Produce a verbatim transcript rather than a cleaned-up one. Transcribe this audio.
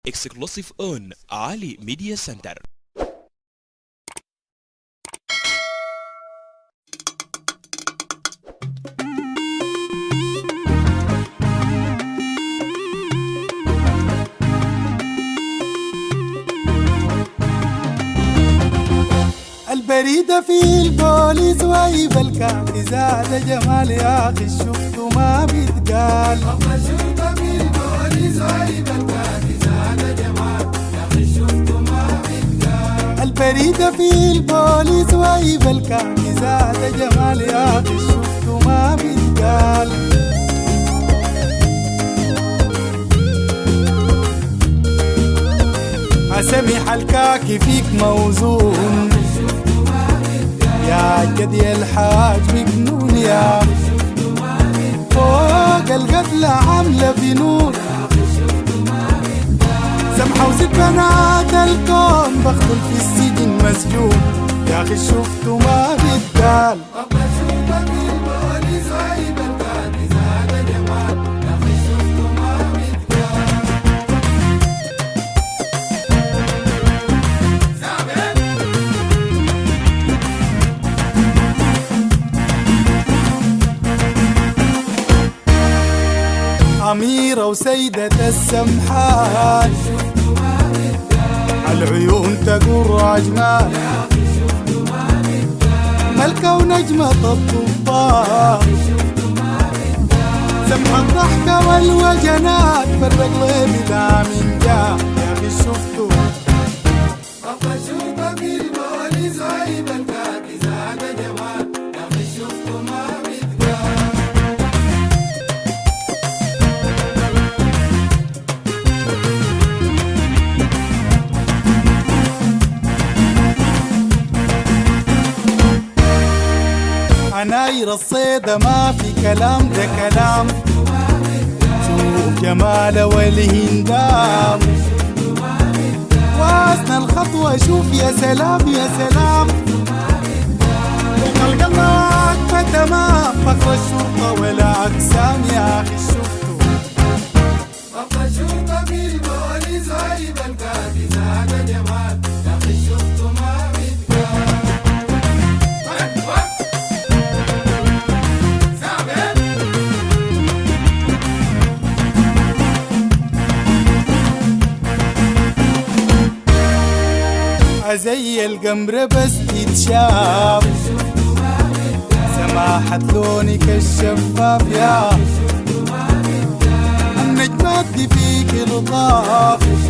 exclusive on Ali Media Center. البريدة في البوليس وهيب الكعب زاد جمال يا أخي شفته ما بيتقال. البريدة في البوليس وهيب الكعب زاد جمال يا أخي شفته ما بيتقال. البريدة في البوليس وهيب الكعب زاد جمال يا أخي شفته ما بيتقال. أسمح الكاكي فيك موزون يا جدي الحاج مجنون يا فوق القتلى عاملة فنون سمحة وست بنات الكون بخدل في السجن مسجون يا أخي شفته ما بيتقال. أميرة وسيدة السمحات العيون تقر عجمات ملكة ونجمة الطباخ سمح الضحكة والوجنات فرق لي بلا من جاه يا أخي شفته البريدة في البوليس وهيب الكعب زاد جمال يا أخي شفته ما بيتقال. عناير الصيدة ما في كلام ده كلام شوف جماله والهندام واسنى الخطوة شوف يا سلام يا سلام وقلق الله واقفة تمام فخر الشرطة ولا أقسام يا أخي شفته البريدة في البوليس وهيب الكعب زاد جمال يا أخي شفته ما بيتقال. زي القمر بس تتشاف سماحة لونك الشفاف يا النجمات دي فيك لطاف